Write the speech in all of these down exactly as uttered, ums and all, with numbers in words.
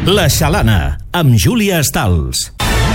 La Xalana, amb Júlia Estals.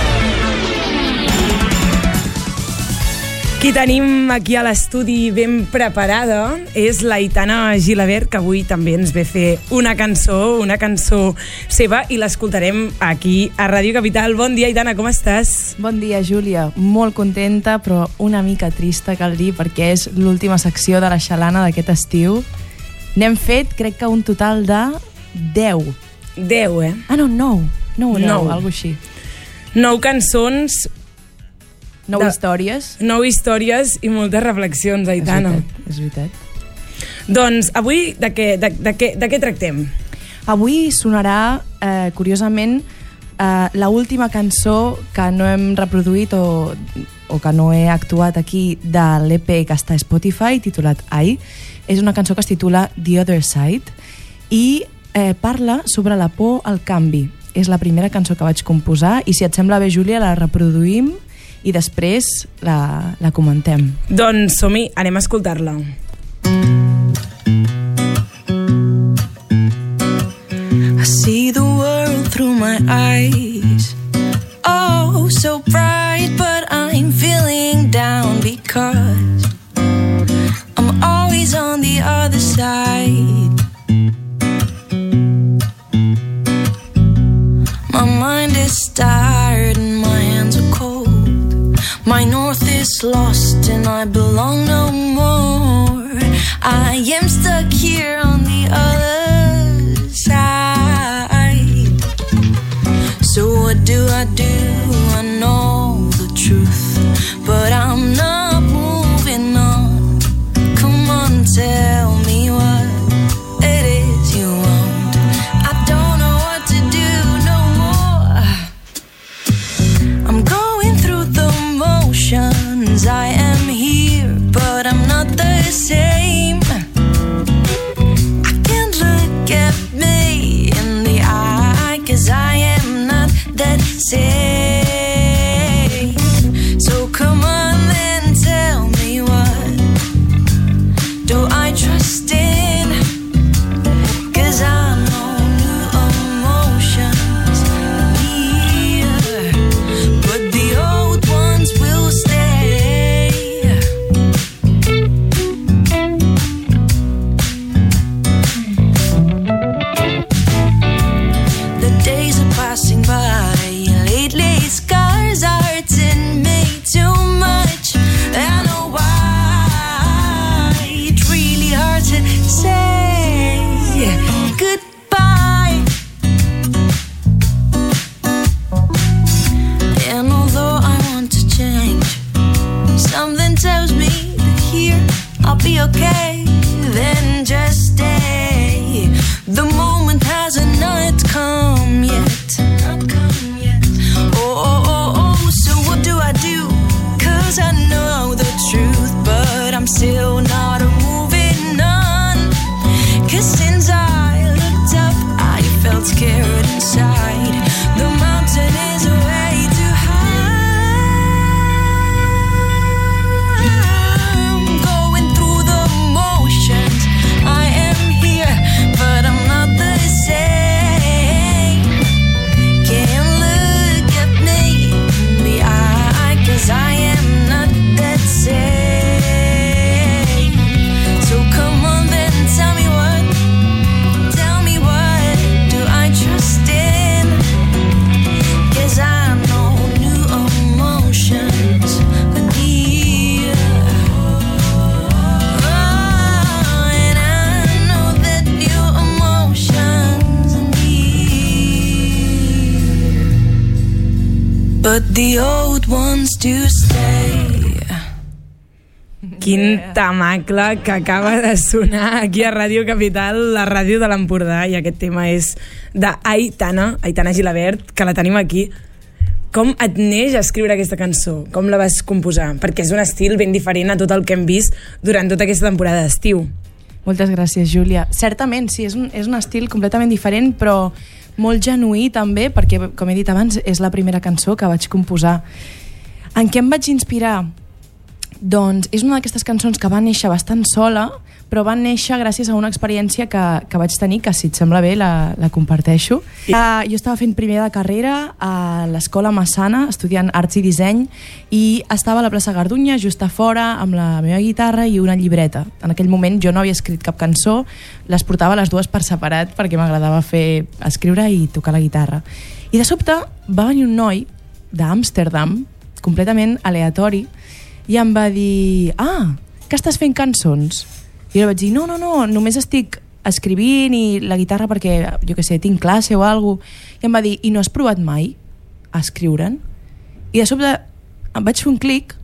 Qui tenim aquí a l'estudi ben preparada és l'Aitana Gilabert, que avui també ens ve fer una cançó, una cançó seva, i l'escoltarem aquí a Ràdio Capital. Bon dia, Aitana, com estàs? Bon dia, Júlia. Molt contenta, però una mica trista, cal dir, perquè és l'última secció de la Xalana d'aquest estiu. N'hem fet, crec que un total de deu. Deu, eh? Ah, no, nou. Nou, deu, Nou. alguna així. Nou cançons, Nou De- històries. nou històries i moltes reflexions, Aitana. És veritat, és veritat. Doncs avui de què, de, de què, de què tractem? Avui sonarà, eh, curiosament, eh, la última cançó que no hem reproduït o, o que no he actuat aquí de l'E P que està a Spotify, titulat I. És una cançó que es titula The Other Side i eh, parla sobre la por al canvi. És la primera cançó que vaig composar i, si et sembla bé, Júlia, la reproduïm i després la, la comentem. Doncs som-hi, anem a escoltar-la. I see the world through my eyes. Oh, so bright, but I'm feeling down because I'm always on the other side. My mind is tired and my hands are cold. My north is lost and I belong no more. I am stuck here on the other side. So what do I do? I know the truth, but I'm not moving on. Come on, tell me what it is you want. I don't know what to do no more. I'm going through the motions. I am here, but I'm not the same. I can't look at me in the eye, 'cause I am not that same. So come on then, tell me, what do I trust in? 'Cause I know new emotions near, but the old ones will stay. The days are passing by. Lately scars are hurting me too much. I know why. It really hurts to say goodbye. And although I want to change, something tells me that here I'll be okay. Then just stay. The moment hasn't not come yet. Not come yet. Oh, oh, oh, oh. So what do I do? 'Cause I know the truth, but I'm still not moving on. 'Cause since I looked up, I felt scared inside. The mountain is way too high. I'm going through the motions. I am here, but I'm not the same. Can't look at me in the eye, 'cause I am not that same. So come on then, tell me what, tell me what do I trust in? 'Cause I know new emotions are near. Oh, and I know that new emotions are near, but the old ones do stay. Quin tamacle que acaba de sonar aquí a Ràdio Capital, la ràdio de l'Empordà, i aquest tema és d'Aitana, Aitana Gilabert, que la tenim aquí. Com et neix a escriure aquesta cançó? Com la vas composar? Perquè és un estil ben diferent a tot el que hem vist durant tota aquesta temporada d'estiu. Moltes gràcies, Júlia. Certament, sí, és un, és un estil completament diferent, però molt genuí també, perquè, com he dit abans, és la primera cançó que vaig composar. En què em vaig inspirar? Doncs és una d'aquestes cançons que va néixer bastant sola, però van néixer gràcies a una experiència que, que vaig tenir, que si et sembla bé la, la comparteixo. Uh, jo estava fent primer de carrera a l'Escola Massana, estudiant arts i disseny, i estava a la plaça Gardunya, just a fora, amb la meva guitarra i una llibreta. En aquell moment jo no havia escrit cap cançó, les portava les dues per separat perquè m'agradava fer escriure i tocar la guitarra. I de sobte va venir un noi d'Amsterdam, completament aleatori, i em va dir: ah, que estàs fent cançons? I jo vaig dir: no, no, no, només estic escrivint i la guitarra perquè, jo què sé, tinc classe o alguna cosa. I em va dir: i no has provat mai a escriure'n? I de sobte em vaig fer un clic,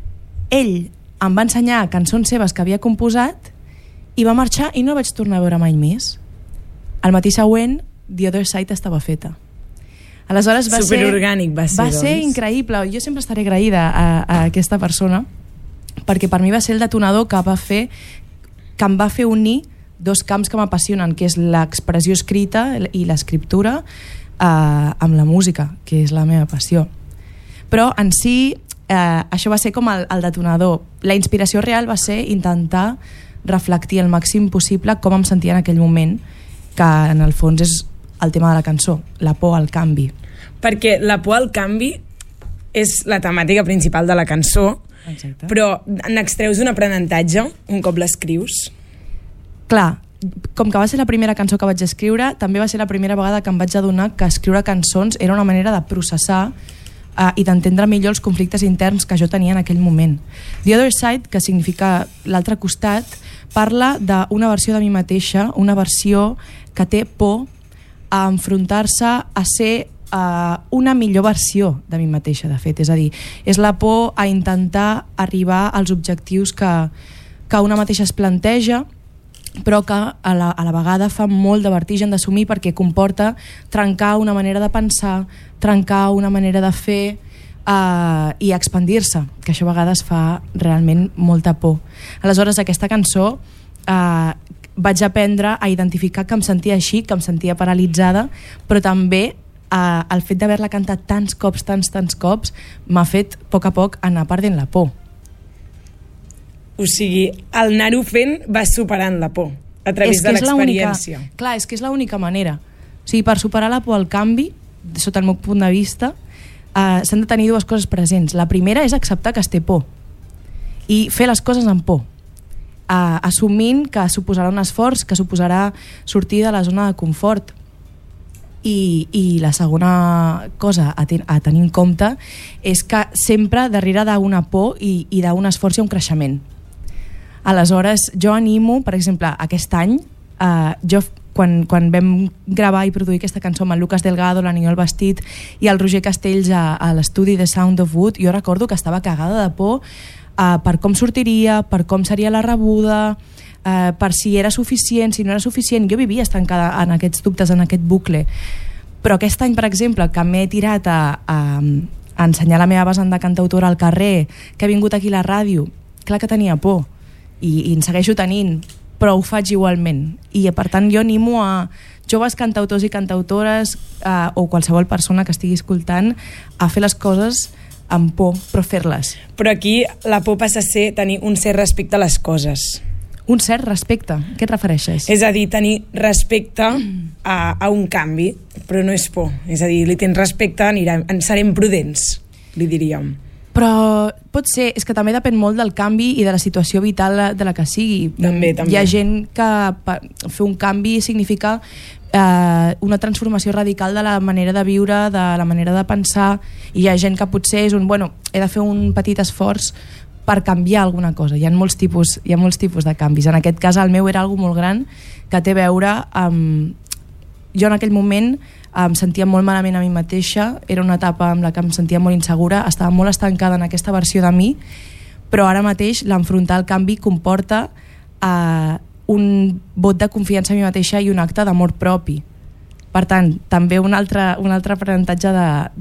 ell em va ensenyar cançons seves que havia composat i va marxar i no el vaig tornar a veure mai més. El matí següent, The Other Side estava feta. Aleshores va ser... Superorgànic va ser, Va ser doncs. increïble. Jo sempre estaré agraïda a, a aquesta persona perquè per mi va ser el detonador que va fer que em va fer unir dos camps que m'apassionen, que és l'expressió escrita i l'escriptura eh, amb la música, que és la meva passió. Però en si eh, això va ser com el, el detonador. La inspiració real va ser intentar reflectir el màxim possible com em sentia en aquell moment, que en el fons és el tema de la cançó, la por al canvi. Perquè la por al canvi és la temàtica principal de la cançó. Exacte. Però n'extreus un aprenentatge un cop l'escrius? Clar, com que va ser la primera cançó que vaig escriure, també va ser la primera vegada que em vaig adonar que escriure cançons era una manera de processar uh, i d'entendre millor els conflictes interns que jo tenia en aquell moment. The Other Side, que significa l'altre costat, parla d'una versió de mi mateixa, una versió que té por a enfrontar-se a ser uh, una millor versió de mi mateixa, de fet. És a dir, és la por a intentar arribar als objectius que, que una mateixa es planteja, però que a la, a la vegada fa molt de vertigen d'assumir perquè comporta trencar una manera de pensar, trencar una manera de fer uh, i expandir-se, que això a vegades fa realment molta por. Aleshores, aquesta cançó uh, vaig aprendre a identificar que em sentia així, que em sentia paralitzada, però també eh, el fet d'haver-la cantat tants cops, tants, tants cops, m'ha fet a poc a poc anar perdent la por. O sigui, el anar-ho fent va superant la por a través de l'experiència. Clar, és que és l'única manera. O sigui, per superar la por al canvi, sota el meu punt de vista, eh, s'han de tenir dues coses presents. La primera és acceptar que es té por i fer les coses amb por. Uh, assumint que suposarà un esforç, que suposarà sortir de la zona de confort. I, i la segona cosa a, ten a tenir en compte és que sempre darrere d'una por i, i d'un esforç hi ha un creixement. Aleshores, jo animo, per exemple, aquest any, uh, jo quan, quan vam gravar i produir aquesta cançó amb el Lucas Delgado, l'Aniol Bastit i el Roger Castells a, a l'estudi de Sound of Wood, jo recordo que estava cagada de por Uh, per com sortiria, per com seria la rebuda, uh, per si era suficient, si no era suficient. Jo vivia estancada en aquests dubtes, en aquest bucle. Però aquest any, per exemple, que m'he tirat a, a, a ensenyar la meva vessant de cantautora al carrer, que he vingut aquí a la ràdio, clar que tenia por, i, i en segueixo tenint, però ho faig igualment. I per tant jo animo a joves cantautors i cantautores uh, o qualsevol persona que estigui escoltant a fer les coses amb por, però fer-les. Però aquí la por passa a ser tenir un cert respecte a les coses. Un cert respecte? A què et refereixes? És a dir, tenir respecte a, a un canvi, però no és por. És a dir, li tens respecte, anirem, en serem prudents, li diríem. Però pot ser, és que també depèn molt del canvi i de la situació vital de la que sigui. També, també. Hi ha gent que fer un canvi significa eh, una transformació radical de la manera de viure, de la manera de pensar, i hi ha gent que potser és un, bueno, he de fer un petit esforç per canviar alguna cosa. Hi ha molts tipus, hi ha molts tipus de canvis. En aquest cas el meu era algo molt gran que té a veure amb... Jo en aquell moment em sentia molt malament a mi mateixa, era una etapa en la que em sentia molt insegura, estava molt estancada en aquesta versió de mi, però ara mateix l'enfrontar el canvi comporta eh, un vot de confiança en mi mateixa i un acte d'amor propi. Per tant, també un altre, un altre aprenentatge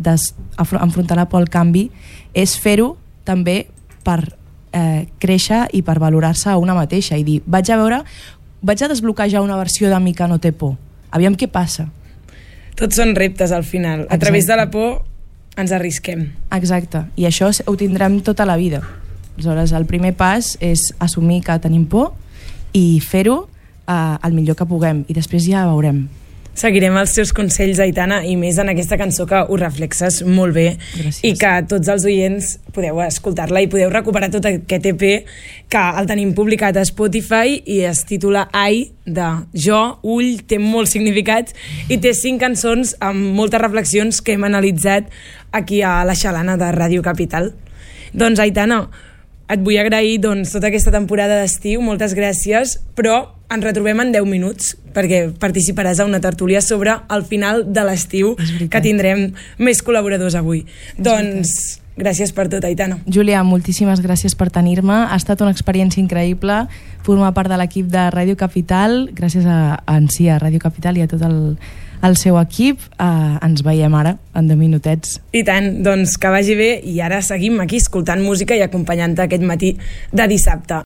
d'enfrontar la por al canvi és fer-ho també per eh, créixer i per valorar-se a una mateixa i dir, vaig a veure, vaig a desbloquejar una versió de mi que no té por. Aviam què passa. Tots són reptes al final. A Exacte. través de la por ens arrisquem. Exacte. I això ho tindrem tota la vida. Aleshores, el primer pas és assumir que tenim por i fer-ho eh, el millor que puguem, i després ja veurem. Seguirem els teus consells, Aitana, i més en aquesta cançó que ho reflexes molt bé. Gràcies. I que tots els oients podeu escoltar-la i podeu recuperar tot aquest E P que el tenim publicat a Spotify i es titula Ai, de jo, ull, té molt significat i té cinc cançons amb moltes reflexions que hem analitzat aquí a la xalana de Ràdio Capital. Doncs, Aitana, et vull agrair doncs, tota aquesta temporada d'estiu, moltes gràcies, però ens retrobem en deu minuts perquè participaràs a una tertúlia sobre el final de l'estiu, que tindrem més col·laboradors avui. Doncs gràcies per tot, Aitana. Júlia, moltíssimes gràcies per tenir-me. Ha estat una experiència increïble formar part de l'equip de Ràdio Capital. Gràcies a, a en si, a Ràdio Capital i a tot el, el seu equip. Uh, ens veiem ara, en deu minutets. I tant, doncs que vagi bé i ara seguim aquí escoltant música i acompanyant-te aquest matí de dissabte.